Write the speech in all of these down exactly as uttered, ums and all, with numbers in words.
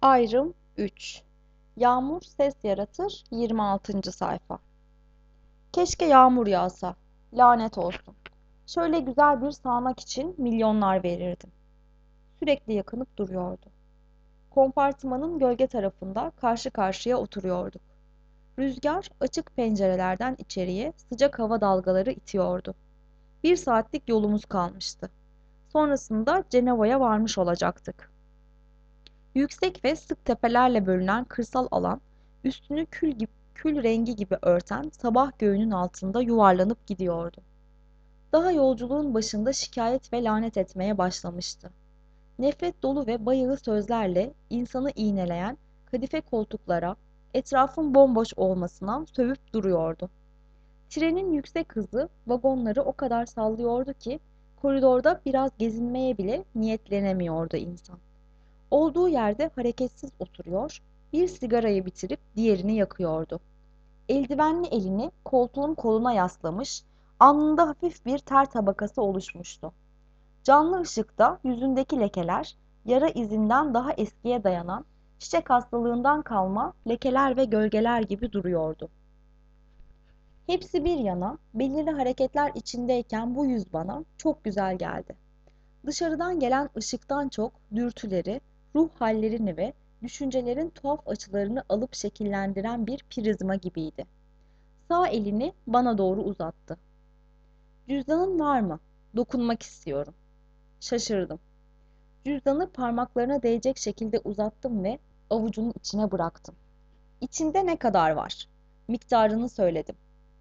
Ayrım üç. Yağmur ses yaratır yirmi altıncı sayfa. Keşke yağmur yağsa. Lanet olsun. Şöyle güzel bir sağanak için milyonlar verirdim. Sürekli yakınıp duruyordu. Kompartımanın gölge tarafında karşı karşıya oturuyorduk. Rüzgar açık pencerelerden içeriye sıcak hava dalgaları itiyordu. Bir saatlik yolumuz kalmıştı. Sonrasında Cenova'ya varmış olacaktık. Yüksek ve sık tepelerle bölünen kırsal alan, üstünü kül, gibi, kül rengi gibi örten sabah göğünün altında yuvarlanıp gidiyordu. Daha yolculuğun başında şikayet ve lanet etmeye başlamıştı. Nefret dolu ve bayığı sözlerle insanı iğneleyen kadife koltuklara, etrafın bomboş olmasına sövüp duruyordu. Trenin yüksek hızı vagonları o kadar sallıyordu ki koridorda biraz gezinmeye bile niyetlenemiyordu insan. Olduğu yerde hareketsiz oturuyor, bir sigarayı bitirip diğerini yakıyordu. Eldivenli elini koltuğun koluna yaslamış, alnında hafif bir ter tabakası oluşmuştu. Canlı ışıkta yüzündeki lekeler, yara izinden daha eskiye dayanan, çiçek hastalığından kalma lekeler ve gölgeler gibi duruyordu. Hepsi bir yana, belirli hareketler içindeyken bu yüz bana çok güzel geldi. Dışarıdan gelen ışıktan çok dürtüleri, ruh hallerini ve düşüncelerin tuhaf açılarını alıp şekillendiren bir prizma gibiydi. Sağ elini bana doğru uzattı. Cüzdanın var mı? Dokunmak istiyorum. Şaşırdım. Cüzdanı parmaklarına değecek şekilde uzattım ve avucunun içine bıraktım. İçinde ne kadar var? Miktarını söyledim.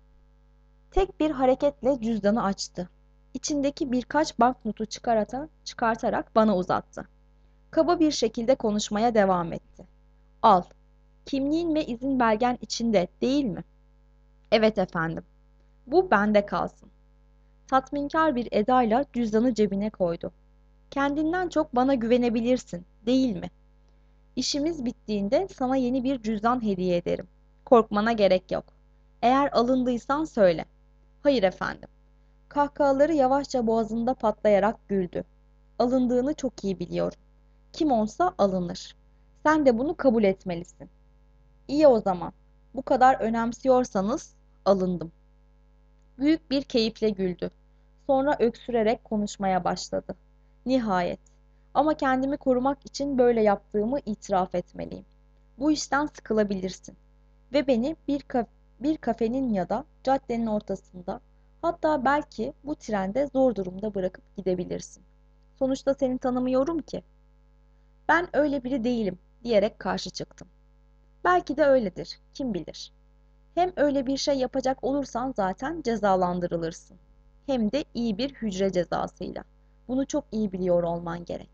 Tek bir hareketle cüzdanı açtı. İçindeki birkaç banknotu çıkarata, çıkartarak bana uzattı. Kaba bir şekilde konuşmaya devam etti. Al. Kimliğin ve izin belgen içinde, değil mi? Evet efendim. Bu bende kalsın. Tatminkar bir edayla cüzdanı cebine koydu. Kendinden çok bana güvenebilirsin, değil mi? İşimiz bittiğinde sana yeni bir cüzdan hediye ederim. Korkmana gerek yok. Eğer alındıysan söyle. Hayır efendim. Kahkahaları yavaşça boğazında patlayarak güldü. Alındığını çok iyi biliyorum. Kim olsa alınır. Sen de bunu kabul etmelisin. İyi o zaman. Bu kadar önemsiyorsanız alındım. Büyük bir keyifle güldü. Sonra öksürerek konuşmaya başladı. Nihayet. Ama kendimi korumak için böyle yaptığımı itiraf etmeliyim. Bu işten sıkılabilirsin. Ve beni bir, kaf bir kafenin ya da caddenin ortasında, hatta belki bu trende zor durumda bırakıp gidebilirsin. Sonuçta seni tanımıyorum ki. Ben öyle biri değilim diyerek karşı çıktım. Belki de öyledir, kim bilir. Hem öyle bir şey yapacak olursan zaten cezalandırılırsın. Hem de iyi bir hücre cezasıyla. Bunu çok iyi biliyor olman gerek.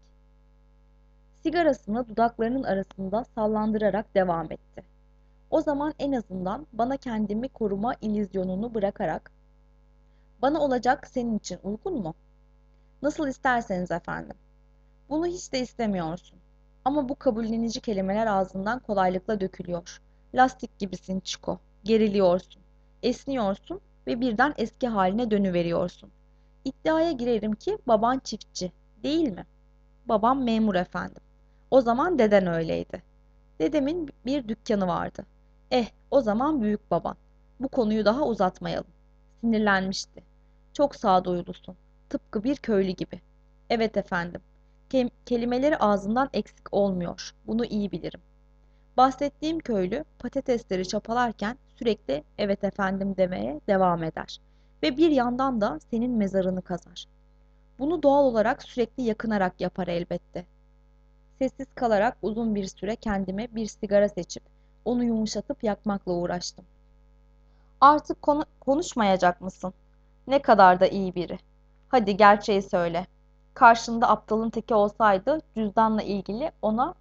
Sigarasını dudaklarının arasında sallandırarak devam etti. O zaman en azından bana kendimi koruma illüzyonunu bırakarak, bana olacak senin için uygun mu? Nasıl isterseniz efendim. Bunu hiç de istemiyorsun. Ama bu kabullenici kelimeler ağzından kolaylıkla dökülüyor. Lastik gibisin Çiko. Geriliyorsun. Esniyorsun ve birden eski haline dönüveriyorsun. İddiaya girerim ki baban çiftçi, değil mi? Babam memur efendim. O zaman deden öyleydi. Dedemin bir dükkanı vardı. Eh, o zaman büyük baban. Bu konuyu daha uzatmayalım. Sinirlenmişti. Çok sağduyulusun. Tıpkı bir köylü gibi. Evet efendim. Ke- kelimeleri ağzından eksik olmuyor. Bunu iyi bilirim. Bahsettiğim köylü patatesleri çapalarken sürekli evet efendim demeye devam eder. Ve bir yandan da senin mezarını kazar. Bunu doğal olarak sürekli yakınarak yapar elbette. Sessiz kalarak uzun bir süre kendime bir sigara seçip onu yumuşatıp yakmakla uğraştım. Artık konu konuşmayacak mısın? Ne kadar da iyi biri. Hadi gerçeği söyle. Karşında aptalın teki olsaydı cüzdanla ilgili ona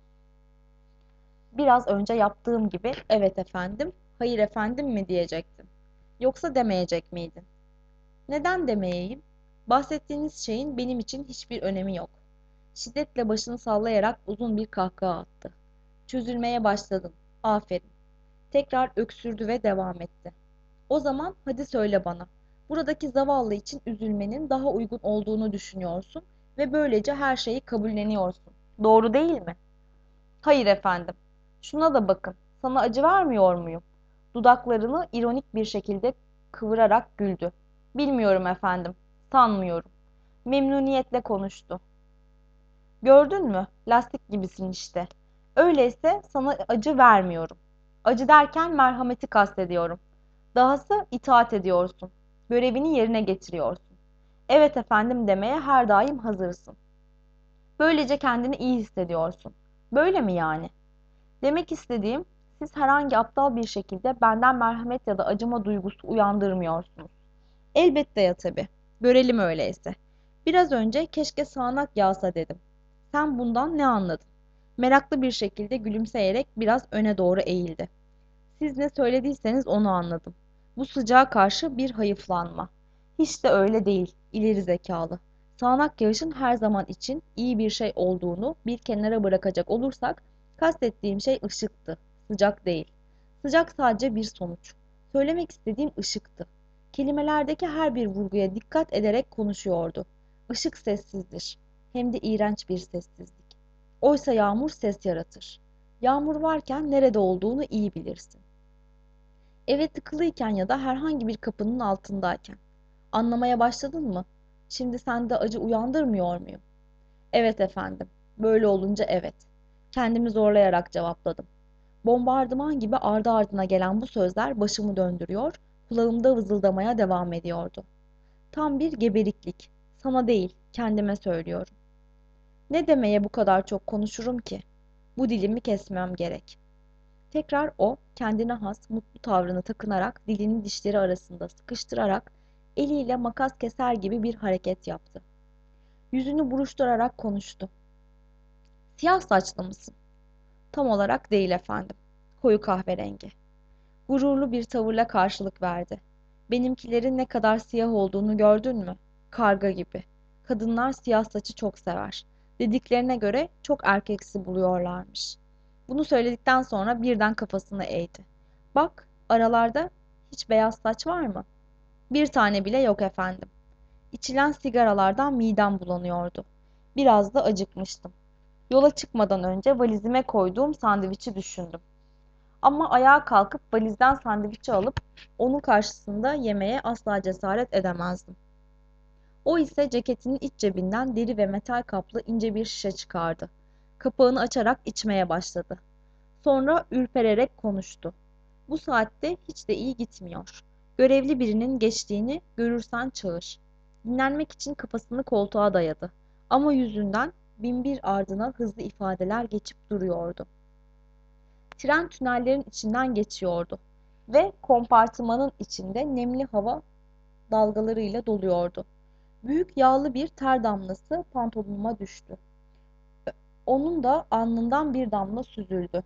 biraz önce yaptığım gibi evet efendim, hayır efendim mi diyecektin? Yoksa demeyecek miydin? Neden demeyeyim? Bahsettiğiniz şeyin benim için hiçbir önemi yok. Şiddetle başını sallayarak uzun bir kahkaha attı. Çözülmeye başladın. Aferin. Tekrar öksürdü ve devam etti. O zaman hadi söyle bana. Buradaki zavallı için üzülmenin daha uygun olduğunu düşünüyorsun ve böylece her şeyi kabulleniyorsun. Doğru değil mi? Hayır efendim. Şuna da bakın. Sana acı vermiyor muyum? Dudaklarını ironik bir şekilde kıvırarak güldü. Bilmiyorum efendim. Sanmıyorum. Memnuniyetle konuştu. Gördün mü? Lastik gibisin işte. Öyleyse sana acı vermiyorum. Acı derken merhameti kastediyorum. Dahası itaat ediyorsun. Görevini yerine getiriyorsun. Evet efendim demeye her daim hazırsın. Böylece kendini iyi hissediyorsun. Böyle mi yani? Demek istediğim, siz herhangi aptal bir şekilde benden merhamet ya da acıma duygusu uyandırmıyorsunuz. Elbette ya tabii. Görelim öyleyse. Biraz önce keşke sağanak yağsa dedim. Sen bundan ne anladın? Meraklı bir şekilde gülümseyerek biraz öne doğru eğildi. Siz ne söylediyseniz onu anladım. Bu sıcağa karşı bir hayıflanma. Hiç de öyle değil, ileri zekalı. Sağanak yağışın her zaman için iyi bir şey olduğunu bir kenara bırakacak olursak, kastettiğim şey ışıktı, sıcak değil. Sıcak sadece bir sonuç. Söylemek istediğim ışıktı. Kelimelerdeki her bir vurguya dikkat ederek konuşuyordu. Işık sessizdir. Hem de iğrenç bir sessizlik. Oysa yağmur ses yaratır. Yağmur varken nerede olduğunu iyi bilirsin. Eve tıkılıyken ya da herhangi bir kapının altındayken. Anlamaya başladın mı? Şimdi sende acı uyandırmıyor muyum? Evet efendim. Böyle olunca evet. Kendimi zorlayarak cevapladım. Bombardıman gibi ardı ardına gelen bu sözler başımı döndürüyor, kulağımda vızıldamaya devam ediyordu. Tam bir geberiklik. Sana değil, kendime söylüyorum. Ne demeye bu kadar çok konuşurum ki? Bu dilimi kesmem gerek. Tekrar o, kendine has, mutlu tavrını takınarak, dilini dişleri arasında sıkıştırarak, eliyle makas keser gibi bir hareket yaptı. Yüzünü buruşturarak konuştu. Siyah saçlı mısın? Tam olarak değil efendim. Koyu kahverengi. Gururlu bir tavırla karşılık verdi. Benimkilerin ne kadar siyah olduğunu gördün mü? Karga gibi. Kadınlar siyah saçı çok sever. Dediklerine göre çok erkeksi buluyorlarmış. Bunu söyledikten sonra birden kafasını eğdi. Bak, aralarda hiç beyaz saç var mı? Bir tane bile yok efendim. İçilen sigaralardan midem bulanıyordu. Biraz da acıkmıştım. Yola çıkmadan önce valizime koyduğum sandviçi düşündüm. Ama ayağa kalkıp valizden sandviçi alıp onun karşısında yemeye asla cesaret edemezdim. O ise ceketinin iç cebinden deri ve metal kaplı ince bir şişe çıkardı. Kapağını açarak içmeye başladı. Sonra ürpererek konuştu. Bu saatte hiç de iyi gitmiyor. Görevli birinin geçtiğini görürsen çağır. Dinlenmek için kafasını koltuğa dayadı. Ama yüzünden binbir ardına hızlı ifadeler geçip duruyordu. Tren tünellerin içinden geçiyordu ve kompartımanın içinde nemli hava dalgalarıyla doluyordu. Büyük yağlı bir ter damlası pantolonuma düştü. Onun da alnından bir damla süzüldü.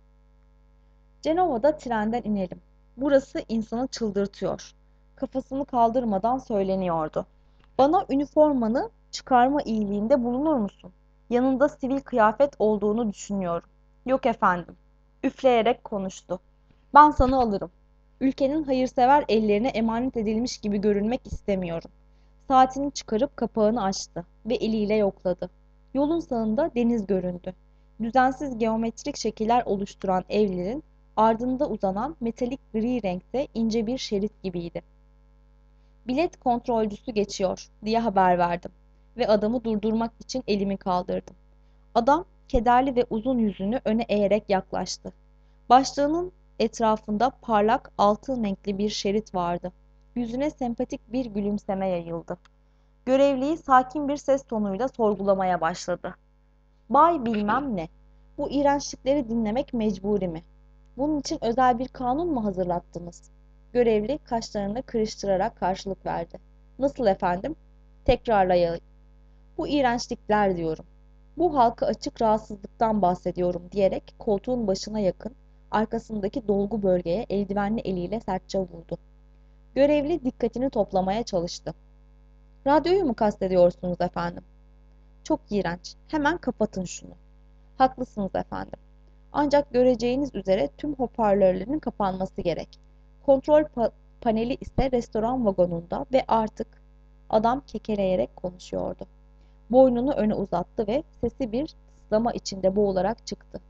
Cenova'da trenden inelim. Burası insanı çıldırtıyor. Kafasını kaldırmadan söyleniyordu. Bana üniformanı çıkarma iyiliğinde bulunur musun? Yanında sivil kıyafet olduğunu düşünüyorum. Yok efendim. Üfleyerek konuştu. Ben sana alırım. Ülkenin hayırsever ellerine emanet edilmiş gibi görünmek istemiyorum. Saatini çıkarıp kapağını açtı ve eliyle yokladı. Yolun sağında deniz göründü. Düzensiz geometrik şekiller oluşturan evlerin ardında uzanan metalik gri renkte ince bir şerit gibiydi. Bilet kontrolcüsü geçiyor diye haber verdim ve adamı durdurmak için elimi kaldırdım. Adam kederli ve uzun yüzünü öne eğerek yaklaştı. Başlığının etrafında parlak altın renkli bir şerit vardı. Yüzüne sempatik bir gülümseme yayıldı. Görevliyi sakin bir ses tonuyla sorgulamaya başladı. Bay bilmem ne, bu iğrençlikleri dinlemek mecburi mi? Bunun için özel bir kanun mu hazırlattınız? Görevli kaşlarını kırıştırarak karşılık verdi. Nasıl efendim? Tekrarlayayım. Bu iğrençlikler diyorum. Bu halka açık rahatsızlıktan bahsediyorum diyerek koltuğun başına yakın, arkasındaki dolgu bölgeye eldivenli eliyle sertçe vurdu. Görevli dikkatini toplamaya çalıştı. Radyoyu mu kastediyorsunuz efendim? Çok iğrenç. Hemen kapatın şunu. Haklısınız efendim. Ancak göreceğiniz üzere tüm hoparlörlerin kapanması gerek. Kontrol pa- paneli ise restoran vagonunda ve artık adam kekeleyerek konuşuyordu. Boynunu öne uzattı ve sesi bir sızlama içinde boğularak çıktı.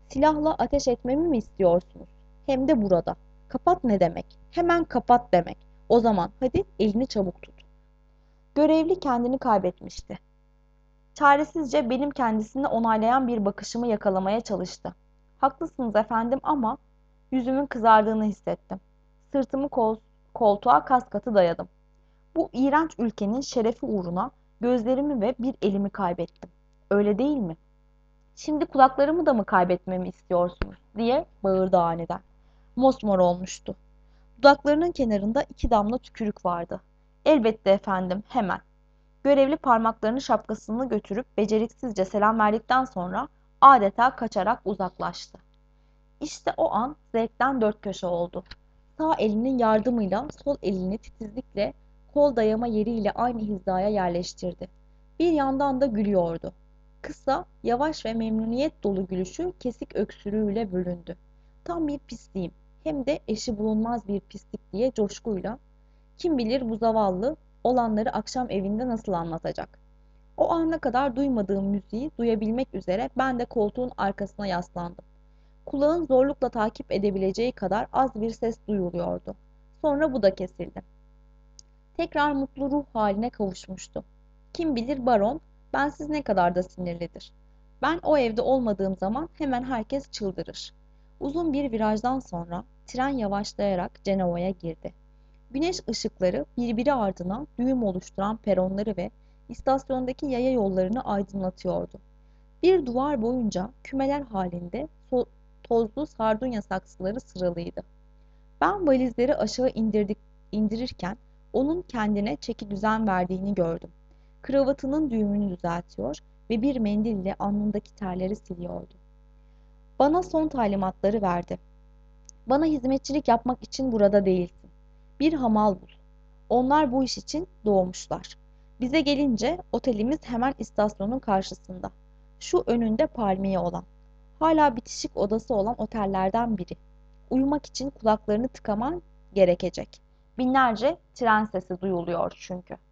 Silahla ateş etmemi mi istiyorsunuz? Hem de burada. Kapat ne demek? Hemen kapat demek. O zaman hadi elini çabuk tut. Görevli kendini kaybetmişti. Çaresizce benim kendisini onaylayan bir bakışımı yakalamaya çalıştı. Haklısınız efendim ama yüzümün kızardığını hissettim. Sırtımı kol, koltuğa kaskatı dayadım. Bu iğrenç ülkenin şerefi uğruna gözlerimi ve bir elimi kaybettim. Öyle değil mi? Şimdi kulaklarımı da mı kaybetmemi istiyorsunuz? Diye bağırdı aniden. Mosmor olmuştu. Dudaklarının kenarında iki damla tükürük vardı. Elbette efendim, hemen. Görevli parmaklarını şapkasını götürüp beceriksizce selam verdikten sonra adeta kaçarak uzaklaştı. İşte o an zevkten dört köşe oldu. Sağ elinin yardımıyla sol elini titizlikle kol dayama yeriyle aynı hizaya yerleştirdi. Bir yandan da gülüyordu. Kısa, yavaş ve memnuniyet dolu gülüşü kesik öksürüğüyle bölündü. Tam bir pisliğim, hem de eşi bulunmaz bir pislik diye coşkuyla, kim bilir bu zavallı olanları akşam evinde nasıl anlatacak. O ana kadar duymadığım müziği duyabilmek üzere ben de koltuğun arkasına yaslandım. Kulağın zorlukla takip edebileceği kadar az bir ses duyuluyordu. Sonra bu da kesildi. Tekrar mutlu ruh haline kavuşmuştu. Kim bilir baron, bensiz ne kadar da sinirlidir. Ben o evde olmadığım zaman hemen herkes çıldırır. Uzun bir virajdan sonra tren yavaşlayarak Cenova'ya girdi. Güneş ışıkları birbiri ardına düğüm oluşturan peronları ve istasyondaki yaya yollarını aydınlatıyordu. Bir duvar boyunca kümeler halinde so tozlu sardunya saksıları sıralıydı. Ben valizleri aşağı indirdik, indirirken onun kendine çeki düzen verdiğini gördüm. Kravatının düğümünü düzeltiyor ve bir mendille alnındaki terleri siliyordu. Bana son talimatları verdi. Bana hizmetçilik yapmak için burada değilsin. Bir hamal bul. Onlar bu iş için doğmuşlar. Bize gelince otelimiz hemen istasyonun karşısında. Şu önünde palmiye olan. Hala bitişik odası olan otellerden biri. Uyumak için kulaklarını tıkaman gerekecek. Binlerce tren sesi duyuluyor çünkü.